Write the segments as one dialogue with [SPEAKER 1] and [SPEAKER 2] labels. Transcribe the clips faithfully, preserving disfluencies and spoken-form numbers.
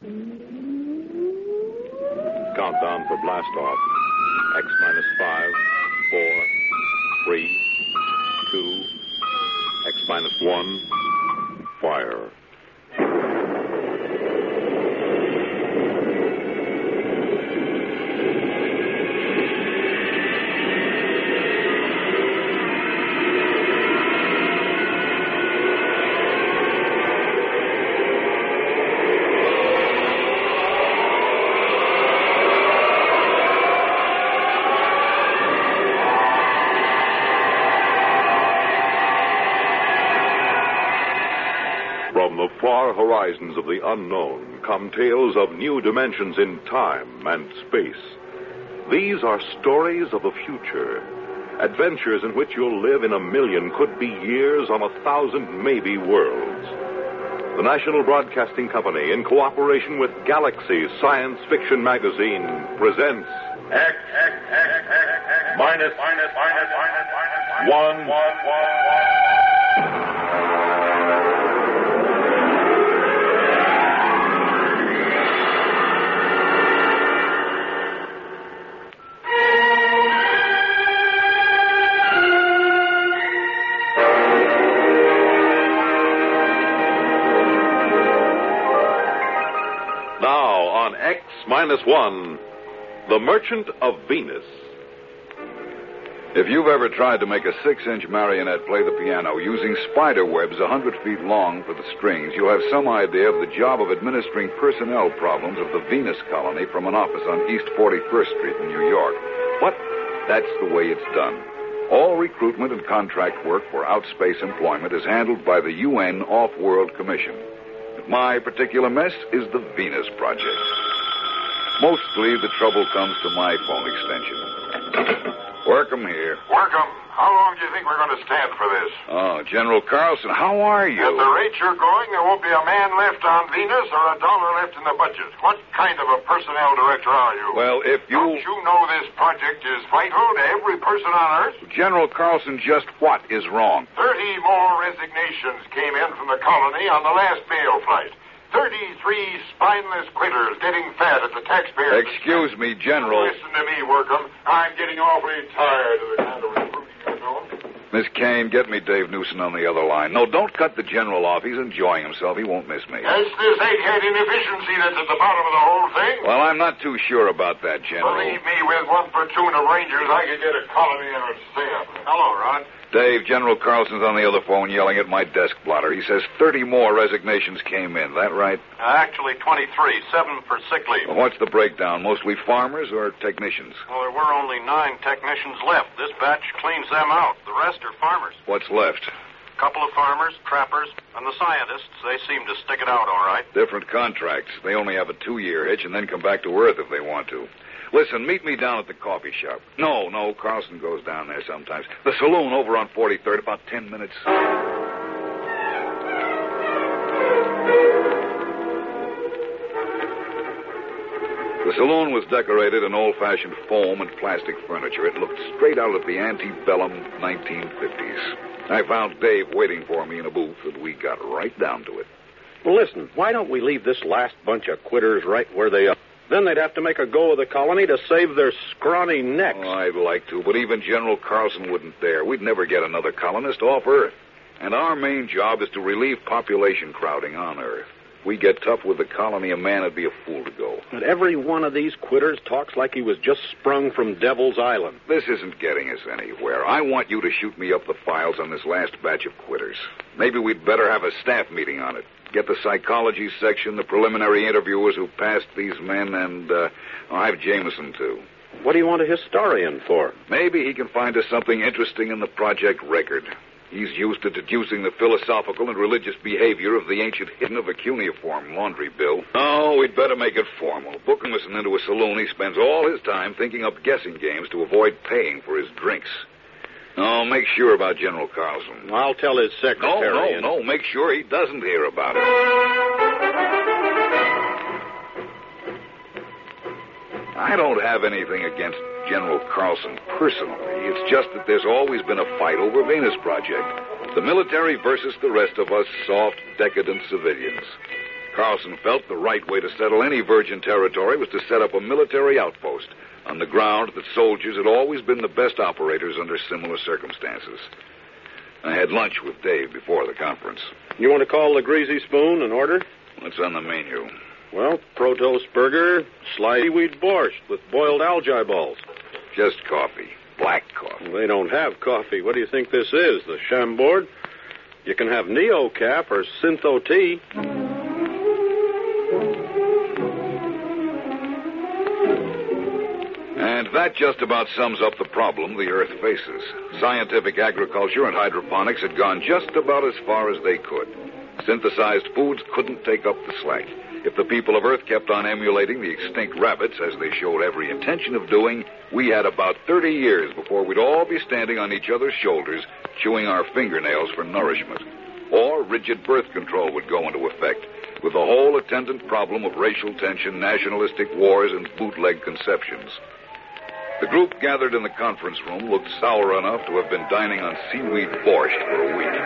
[SPEAKER 1] Countdown for blast off. X minus five, four, three, two, X minus one, fire. From the far horizons of the unknown come tales of new dimensions in time and space. These are stories of the future, adventures in which you'll live in a million, could be years, on a thousand, maybe worlds. The National Broadcasting Company, in cooperation with Galaxy Science Fiction Magazine, presents
[SPEAKER 2] X, X, X, X, X, minus, minus, minus, minus, minus, one, one, one, one.
[SPEAKER 1] X minus one, The Merchant of Venus.
[SPEAKER 3] If you've ever tried to make a six-inch marionette play the piano using spider webs a hundred feet long for the strings, you'll have some idea of the job of administering personnel problems of the Venus colony from an office on East forty-first Street in New York. But that's the way it's done. All recruitment and contract work for outspace employment is handled by the U N Off-World Commission. My particular mess is the Venus Project. Mostly the trouble comes to my phone extension. Work 'em here.
[SPEAKER 2] Work 'em. How long do you think we're going to stand for this?
[SPEAKER 3] Oh, General Carlson, how are you?
[SPEAKER 2] At the rate you're going, there won't be a man left on Venus or a dollar left in the budget. What kind of a personnel director are you?
[SPEAKER 3] Well, if you...
[SPEAKER 2] Don't you know this project is vital to every person on Earth?
[SPEAKER 3] General Carlson, just what is wrong?
[SPEAKER 2] Thirty more resignations came in from the colony on the last mail flight. Thirty-three spineless quitters getting fat at the taxpayers.
[SPEAKER 3] Excuse me, General.
[SPEAKER 2] Listen to me, Workham. I'm getting awfully tired of the kind of recruiting you're doing.
[SPEAKER 3] Miss Kane, get me Dave Newsom on the other line. No, don't cut the General off. He's enjoying himself. He won't miss me.
[SPEAKER 2] It's this egghead inefficiency that's at the bottom of the whole thing.
[SPEAKER 3] Well, I'm not too sure about that, General.
[SPEAKER 2] Believe me, with one platoon of Rangers, I could get a colony and a stay up. Hello, Rod.
[SPEAKER 3] Dave, General Carlson's on the other phone yelling at my desk blotter. He says thirty more resignations came in. That right?
[SPEAKER 4] Uh, actually, twenty-three. Seven for sick leave.
[SPEAKER 3] Well, what's the breakdown? Mostly farmers or technicians?
[SPEAKER 4] Well, there were only nine technicians left. This batch cleans them out. The rest are farmers.
[SPEAKER 3] What's left?
[SPEAKER 4] A couple of farmers, trappers, and the scientists. They seem to stick it out all right.
[SPEAKER 3] Different contracts. They only have a two-year hitch and then come back to Earth if they want to. Listen, meet me down at the coffee shop. No, no, Carlson goes down there sometimes. The saloon over on forty-third, about ten minutes. The saloon was decorated in old-fashioned foam and plastic furniture. It looked straight out of the antebellum nineteen fifties. I found Dave waiting for me in a booth, and we got right down to it.
[SPEAKER 5] Well, listen, why don't we leave this last bunch of quitters right where they are? Then they'd have to make a go of the colony to save their scrawny necks.
[SPEAKER 3] Oh, I'd like to, but even General Carlson wouldn't dare. We'd never get another colonist off Earth. And our main job is to relieve population crowding on Earth. If we get tough with the colony, a man would be a fool to go.
[SPEAKER 5] But every one of these quitters talks like he was just sprung from Devil's Island.
[SPEAKER 3] This isn't getting us anywhere. I want you to shoot me up the files on this last batch of quitters. Maybe we'd better have a staff meeting on it. Get the psychology section, the preliminary interviewers who passed these men, and uh, I'll have Jameson, too.
[SPEAKER 5] What do you want a historian for?
[SPEAKER 3] Maybe he can find us something interesting in the project record. He's used to deducing the philosophical and religious behavior of the ancient hidden of a cuneiform laundry bill. Oh, we'd better make it formal. Book him into a saloon. He spends all his time thinking up guessing games to avoid paying for his drinks. Oh, make sure about General Carlson.
[SPEAKER 5] I'll tell his secretary.
[SPEAKER 3] No, no, no. Make sure he doesn't hear about it. I don't have anything against General Carlson personally. It's just that there's always been a fight over Venus Project. The military versus the rest of us soft, decadent civilians. Carlson felt the right way to settle any virgin territory was to set up a military outpost on the ground that soldiers had always been the best operators under similar circumstances. I had lunch with Dave before the conference.
[SPEAKER 5] You want to call the Greasy Spoon and order?
[SPEAKER 3] What's on the menu?
[SPEAKER 5] Well, Protos burger, sliced seaweed borscht with boiled algae balls.
[SPEAKER 3] Just coffee. Black coffee.
[SPEAKER 5] Well, they don't have coffee. What do you think this is, the Chambord? You can have Neocaf or Syntho tea.
[SPEAKER 3] And that just about sums up the problem the Earth faces. Scientific agriculture and hydroponics had gone just about as far as they could. Synthesized foods couldn't take up the slack. If the people of Earth kept on emulating the extinct rabbits, as they showed every intention of doing, we had about thirty years before we'd all be standing on each other's shoulders, chewing our fingernails for nourishment. Or rigid birth control would go into effect, with the whole attendant problem of racial tension, nationalistic wars, and bootleg conceptions. The group gathered in the conference room looked sour enough to have been dining on seaweed borscht for a week.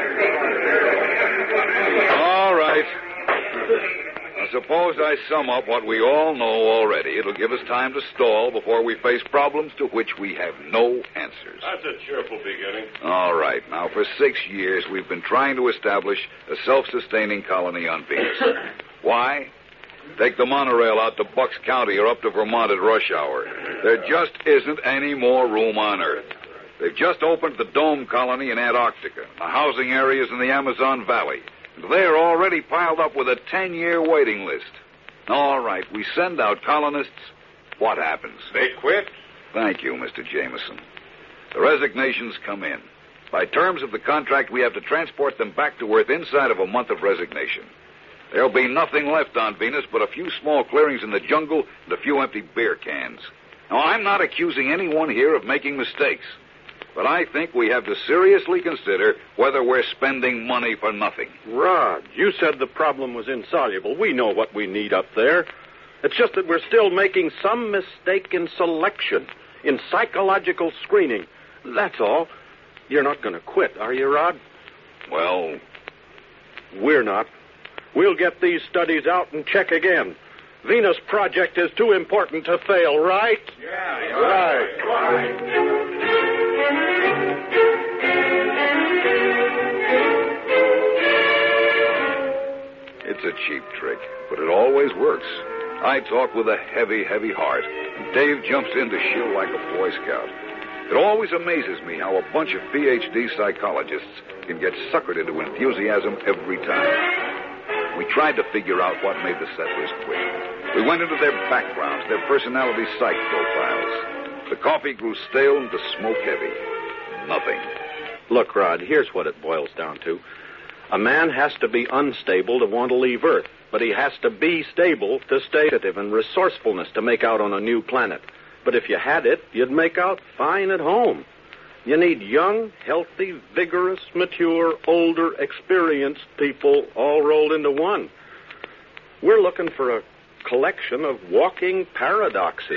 [SPEAKER 3] All right. I suppose I sum up what we all know already. It'll give us time to stall before we face problems to which we have no answers.
[SPEAKER 6] That's a cheerful beginning.
[SPEAKER 3] All right. Now, for six years, we've been trying to establish a self-sustaining colony on Venus. Why? Take the monorail out to Bucks County or up to Vermont at rush hour. There just isn't any more room on Earth. They've just opened the Dome Colony in Antarctica, the housing areas in the Amazon Valley. They're already piled up with a ten-year waiting list. All right, we send out colonists. What happens?
[SPEAKER 2] They quit.
[SPEAKER 3] Thank you, Mister Jameson. The resignations come in. By terms of the contract, we have to transport them back to Earth inside of a month of resignation. There'll be nothing left on Venus but a few small clearings in the jungle and a few empty beer cans. Now, I'm not accusing anyone here of making mistakes, but I think we have to seriously consider whether we're spending money for nothing.
[SPEAKER 5] Rod, you said the problem was insoluble. We know what we need up there. It's just that we're still making some mistake in selection, in psychological screening. That's all. You're not going to quit, are you, Rod?
[SPEAKER 3] Well,
[SPEAKER 5] we're not. We'll get these studies out and check again. Venus Project is too important to fail, right?
[SPEAKER 2] Yeah,
[SPEAKER 5] yeah. Right.
[SPEAKER 2] right.
[SPEAKER 3] It's a cheap trick, but it always works. I talk with a heavy, heavy heart, and Dave jumps in to shill like a Boy Scout. It always amazes me how a bunch of P H D psychologists can get suckered into enthusiasm every time. We tried to figure out what made the settlers quit. We went into their backgrounds, their personality psych profiles. The coffee grew stale and the smoke heavy. Nothing.
[SPEAKER 5] Look, Rod, here's what it boils down to. A man has to be unstable to want to leave Earth, but he has to be stable to stay active and resourcefulness to make out on a new planet. But if you had it, you'd make out fine at home. You need young, healthy, vigorous, mature, older, experienced people all rolled into one. We're looking for a collection of walking paradoxes.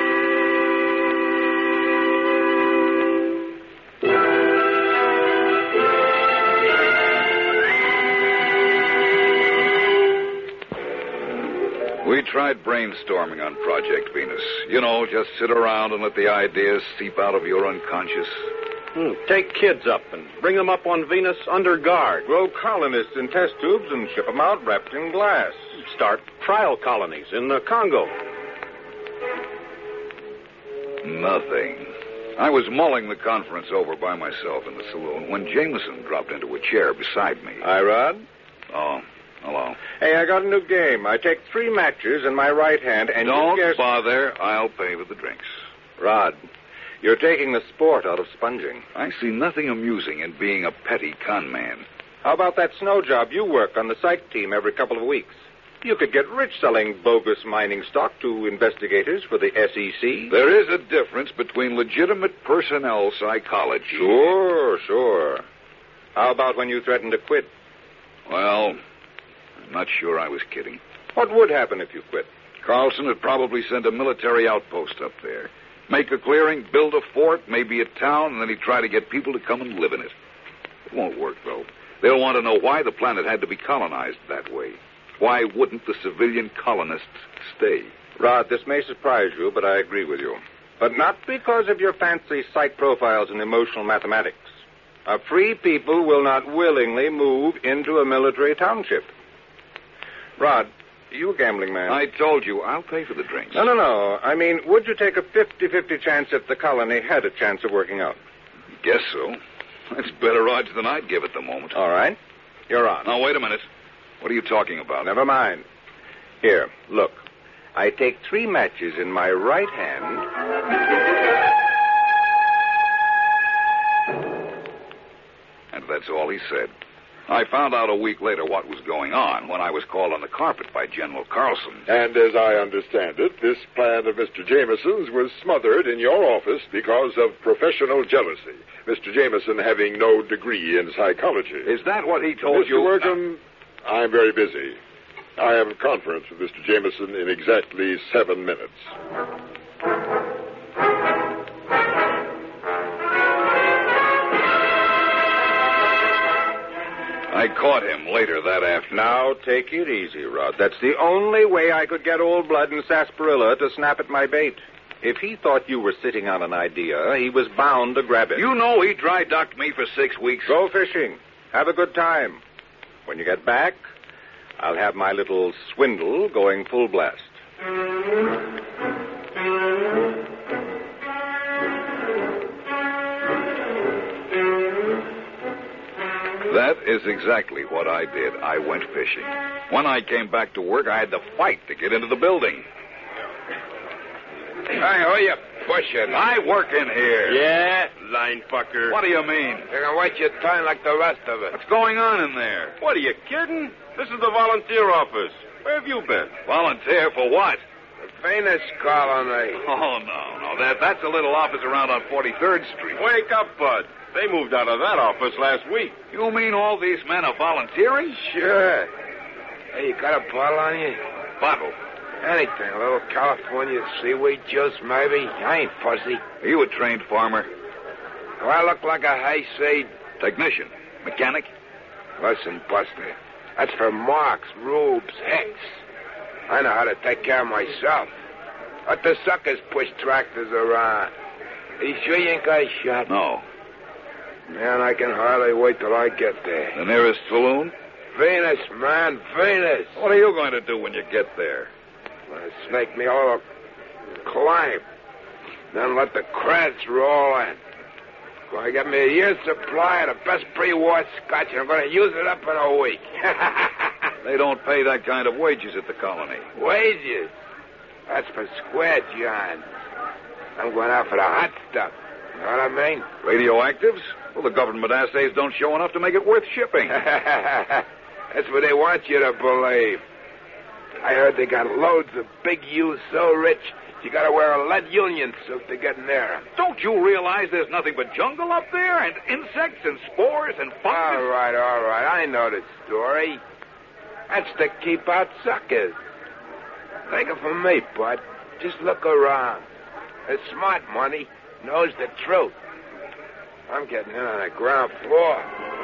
[SPEAKER 3] We tried brainstorming on Project Venus. You know, just sit around and let the ideas seep out of your unconscious.
[SPEAKER 5] Hmm. Take kids up and bring them up on Venus under guard.
[SPEAKER 2] Grow colonists in test tubes and ship them out wrapped in glass.
[SPEAKER 5] Start trial colonies in the Congo.
[SPEAKER 3] Nothing. I was mulling the conference over by myself in the saloon when Jameson dropped into a chair beside me.
[SPEAKER 2] Hi, Rod.
[SPEAKER 3] Oh, hello.
[SPEAKER 2] Hey, I got a new game. I take three matches in my right hand and
[SPEAKER 3] Don't
[SPEAKER 2] you guess...
[SPEAKER 3] bother. I'll pay for the drinks.
[SPEAKER 2] Rod, you're taking the sport out of sponging.
[SPEAKER 3] I see nothing amusing in being a petty con man.
[SPEAKER 2] How about that snow job you work on the psych team every couple of weeks? You could get rich selling bogus mining stock to investigators for the S E C.
[SPEAKER 3] There is a difference between legitimate personnel psychology.
[SPEAKER 2] Sure, sure. How about when you threatened to quit?
[SPEAKER 3] Well, I'm not sure I was kidding.
[SPEAKER 2] What would happen if you quit?
[SPEAKER 3] Carlson would probably send a military outpost up there. Make a clearing, build a fort, maybe a town, and then he'd try to get people to come and live in it. It won't work, though. They'll want to know why the planet had to be colonized that way. Why wouldn't the civilian colonists stay?
[SPEAKER 6] Rod, this may surprise you, but I agree with you. But not because of your fancy psych profiles and emotional mathematics. A free people will not willingly move into a military township. Rod, you a gambling man?
[SPEAKER 3] I told you, I'll pay for the drinks.
[SPEAKER 6] No, no, no. I mean, would you take a fifty-fifty chance if the colony had a chance of working out?
[SPEAKER 3] Guess so. That's better odds than I'd give at the moment.
[SPEAKER 6] All right. You're on.
[SPEAKER 3] Now, wait a minute. What are you talking about?
[SPEAKER 6] Never mind. Here, look. I take three matches in my right hand.
[SPEAKER 3] And that's all he said. I found out a week later what was going on when I was called on the carpet by General Carlson.
[SPEAKER 2] And as I understand it, this plan of Mister Jameson's was smothered in your office because of professional jealousy. Mister Jameson having no degree in psychology.
[SPEAKER 3] Is that what he told
[SPEAKER 2] Mister
[SPEAKER 3] you?
[SPEAKER 2] Mister Workham, I'm very busy. I have a conference with Mister Jameson in exactly seven minutes.
[SPEAKER 3] I caught him later that afternoon.
[SPEAKER 6] Now, take it easy, Rod. That's the only way I could get Old Blood and Sarsaparilla to snap at my bait. If he thought you were sitting on an idea, he was bound to grab it.
[SPEAKER 3] You know he dry-docked me for six weeks.
[SPEAKER 6] Go fishing. Have a good time. When you get back, I'll have my little swindle going full blast.
[SPEAKER 3] That is exactly what I did. I went fishing. When I came back to work, I had to fight to get into the building.
[SPEAKER 7] Hey, who you pushing?
[SPEAKER 3] I work in here.
[SPEAKER 7] Yeah? Line fucker.
[SPEAKER 3] What do you mean?
[SPEAKER 7] You can wait your turn like the rest of it.
[SPEAKER 3] What's going on in there?
[SPEAKER 7] What, are you kidding? This is the volunteer office. Where have you been?
[SPEAKER 3] Volunteer for what?
[SPEAKER 7] The Venus colony.
[SPEAKER 3] Oh, no, no. That, that's a little office around on forty-third Street.
[SPEAKER 7] Wake up, Bud. They moved out of that office last week.
[SPEAKER 3] You mean all these men are volunteering?
[SPEAKER 7] Sure. Hey, you got a bottle on you?
[SPEAKER 3] Bottle?
[SPEAKER 7] Anything. A little California seaweed juice, maybe. I ain't fussy.
[SPEAKER 3] Are you a trained farmer?
[SPEAKER 7] Do I look like a hayseed?
[SPEAKER 3] Technician? Mechanic?
[SPEAKER 7] Listen, Buster. That's for marks, rubes, hicks. I know how to take care of myself. Let the suckers push tractors around. Are you sure you ain't got a shot?
[SPEAKER 3] No.
[SPEAKER 7] Man, I can hardly wait till I get there.
[SPEAKER 3] The nearest saloon?
[SPEAKER 7] Venus, man, Venus.
[SPEAKER 3] What are you going to do when you get there?
[SPEAKER 7] Well, snake me a little climb. Then let the creds roll in. Going to get me a year's supply of the best pre-war scotch, and I'm going to use it up in a week.
[SPEAKER 3] They don't pay that kind of wages at the colony.
[SPEAKER 7] Wages? That's for square johns. I'm going out for the hot stuff. You know what I mean?
[SPEAKER 3] Radioactives? Well, the government assays don't show enough to make it worth shipping.
[SPEAKER 7] That's what they want you to believe. I heard they got loads of big U's so rich, you gotta wear a lead union suit to get near them.
[SPEAKER 3] Don't you realize there's nothing but jungle up there? And insects and spores and fungus?
[SPEAKER 7] All right, all right. I know the story. That's to keep out suckers. Take it from me, bud. Just look around. The smart money knows the truth. I'm getting in on the ground floor.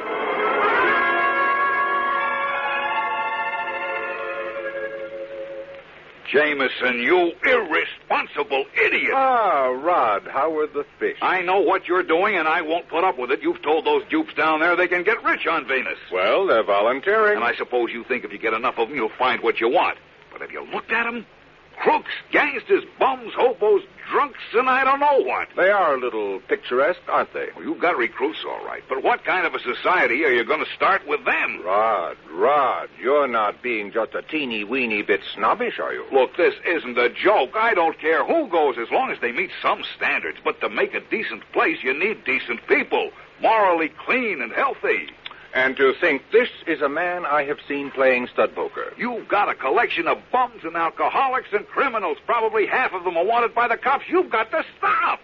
[SPEAKER 3] Jameson, you irresponsible idiot.
[SPEAKER 6] Ah, Rod, how are the fish?
[SPEAKER 3] I know what you're doing, and I won't put up with it. You've told those dupes down there they can get rich on Venus.
[SPEAKER 6] Well, they're volunteering.
[SPEAKER 3] And I suppose you think if you get enough of them, you'll find what you want. But have you looked at them? Crooks, gangsters, bums, hobos, drunks, and I don't know what.
[SPEAKER 6] They are a little picturesque, aren't they?
[SPEAKER 3] Well, you've got recruits, all right. But what kind of a society are you going to start with them?
[SPEAKER 6] Rod, Rod, you're not being just a teeny-weeny bit snobbish, are you?
[SPEAKER 3] Look, this isn't a joke. I don't care who goes as long as they meet some standards. But to make a decent place, you need decent people, morally clean and healthy.
[SPEAKER 6] And to think this is a man I have seen playing stud poker.
[SPEAKER 3] You've got a collection of bums and alcoholics and criminals. Probably half of them are wanted by the cops. You've got to stop.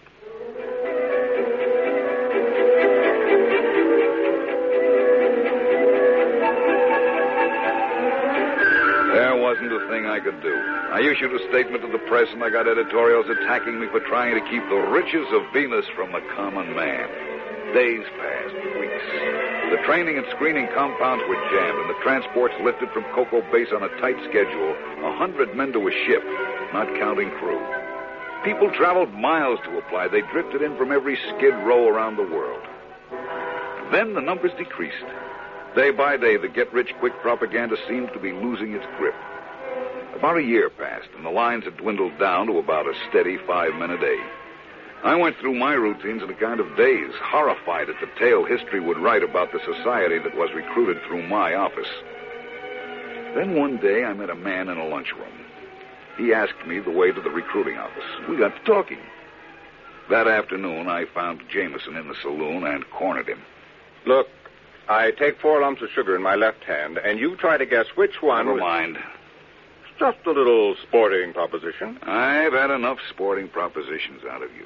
[SPEAKER 3] There wasn't a thing I could do. I issued a statement to the press, and I got editorials attacking me for trying to keep the riches of Venus from the common man. Days passed, weeks. The training and screening compounds were jammed, and the transports lifted from Cocoa Base on a tight schedule, a hundred men to a ship, not counting crew. People traveled miles to apply. They drifted in from every skid row around the world. Then the numbers decreased. Day by day, the get-rich-quick propaganda seemed to be losing its grip. About a year passed, and the lines had dwindled down to about a steady five men a day. I went through my routines in a kind of daze, horrified at the tale history would write about the society that was recruited through my office. Then one day, I met a man in a lunchroom. He asked me the way to the recruiting office. We got to talking. That afternoon, I found Jameson in the saloon and cornered him.
[SPEAKER 6] Look, I take four lumps of sugar in my left hand, and you try to guess which one...
[SPEAKER 3] Never
[SPEAKER 6] was...
[SPEAKER 3] mind.
[SPEAKER 6] It's just a little sporting proposition.
[SPEAKER 3] I've had enough sporting propositions out of you.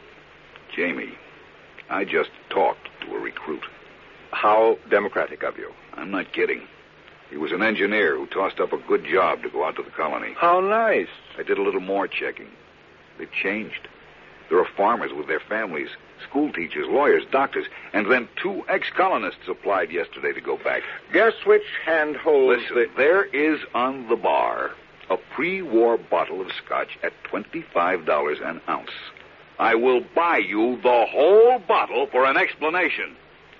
[SPEAKER 3] Jamie, I just talked to a recruit.
[SPEAKER 6] How democratic of you.
[SPEAKER 3] I'm not kidding. He was an engineer who tossed up a good job to go out to the colony.
[SPEAKER 6] How nice.
[SPEAKER 3] I did a little more checking. They've changed. There are farmers with their families, school teachers, lawyers, doctors, and then two ex-colonists applied yesterday to go back.
[SPEAKER 6] Guess which hand holds
[SPEAKER 3] Listen,
[SPEAKER 6] the...
[SPEAKER 3] there is on the bar a pre-war bottle of scotch at twenty-five dollars an ounce. I will buy you the whole bottle for an explanation.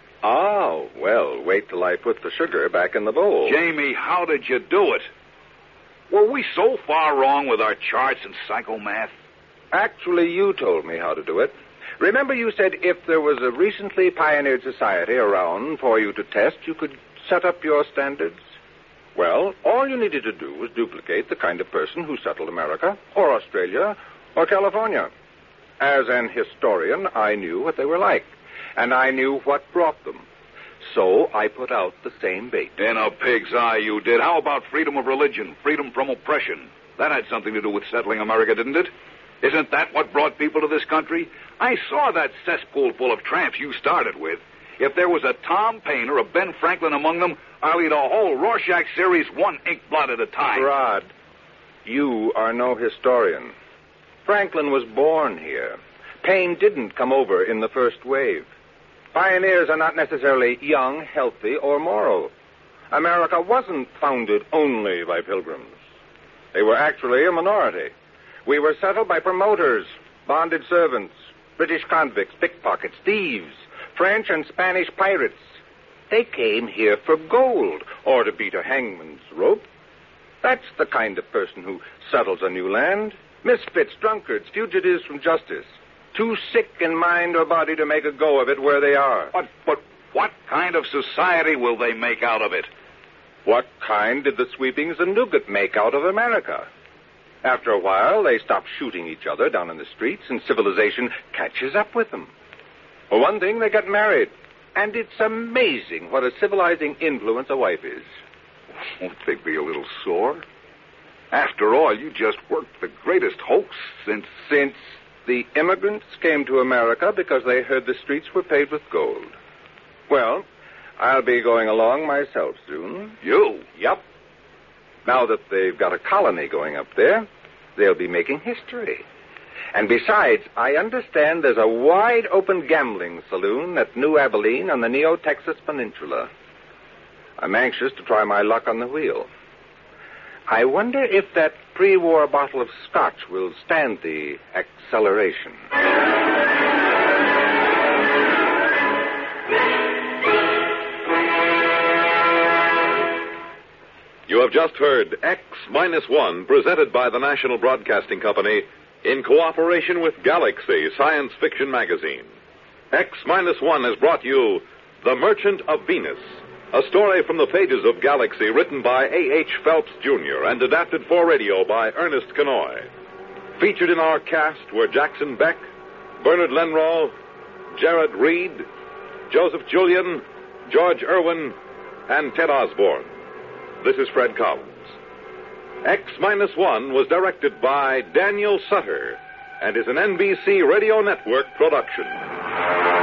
[SPEAKER 6] Oh, well, wait till I put the sugar back in the bowl.
[SPEAKER 3] Jamie, how did you do it? Were we so far wrong with our charts and psychomath?
[SPEAKER 6] Actually, you told me how to do it. Remember you said if there was a recently pioneered society around for you to test, you could set up your standards? Well, all you needed to do was duplicate the kind of person who settled America, or Australia, or California. As an historian, I knew what they were like, and I knew what brought them. So I put out the same bait.
[SPEAKER 3] In a pig's eye, you did. How about freedom of religion, freedom from oppression? That had something to do with settling America, didn't it? Isn't that what brought people to this country? I saw that cesspool full of tramps you started with. If there was a Tom Paine or a Ben Franklin among them, I'll eat a whole Rorschach series one ink blot at a time.
[SPEAKER 6] Rod, you are no historian. Franklin was born here. Paine didn't come over in the first wave. Pioneers are not necessarily young, healthy, or moral. America wasn't founded only by pilgrims. They were actually a minority. We were settled by promoters, bonded servants, British convicts, pickpockets, thieves, French and Spanish pirates. They came here for gold or to beat a hangman's rope. That's the kind of person who settles a new land. Misfits, drunkards, fugitives from justice. Too sick in mind or body to make a go of it where they are.
[SPEAKER 3] But, but what kind of society will they make out of it?
[SPEAKER 6] What kind did the sweepings and nougat make out of America? After a while, they stop shooting each other down in the streets, and civilization catches up with them. For one thing, they get married. And it's amazing what a civilizing influence a wife is.
[SPEAKER 3] Won't they be a little sore? After all, you just worked the greatest hoax since...
[SPEAKER 6] Since the immigrants came to America because they heard the streets were paved with gold. Well, I'll be going along myself soon.
[SPEAKER 3] You?
[SPEAKER 6] Yep. Now that they've got a colony going up there, they'll be making history. And besides, I understand there's a wide-open gambling saloon at New Abilene on the Neo-Texas Peninsula. I'm anxious to try my luck on the wheel. I wonder if that pre-war bottle of scotch will stand the acceleration.
[SPEAKER 1] You have just heard X Minus One, presented by the National Broadcasting Company in cooperation with Galaxy Science Fiction Magazine. X Minus One has brought you The Merchant of Venus, a story from the pages of Galaxy written by A H. Phelps, Junior and adapted for radio by Ernest Kenoy. Featured in our cast were Jackson Beck, Bernard Lenroll, Jared Reed, Joseph Julian, George Irwin, and Ted Osborne. This is Fred Collins. X Minus One was directed by Daniel Sutter and is an N B C Radio Network production.